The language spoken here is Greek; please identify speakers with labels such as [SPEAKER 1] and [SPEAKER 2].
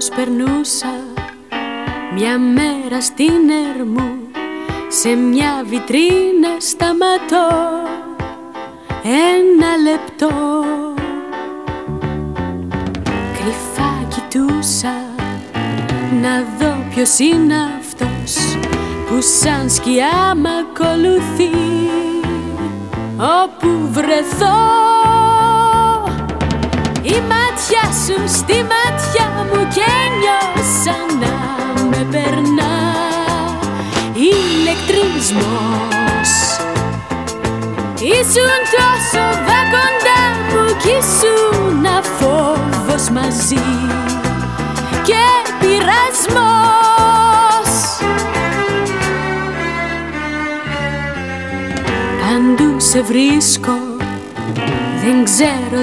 [SPEAKER 1] πως περνούσα μια μέρα στην Ερμού, σε μια βιτρίνα σταματώ ένα λεπτό. Κρυφά κοιτούσα να δω ποιος είναι αυτός που σαν σκιά μ' ακολουθεί όπου βρεθώ. Η μάτια σου στη μάτια μου και νιώσα να με περνά ηλεκτρισμός. Ήσουν τόσο δα κοντά μου κι ήσουν φόβος μαζί και πειρασμός. Παντού σε βρίσκω, δεν ξέρω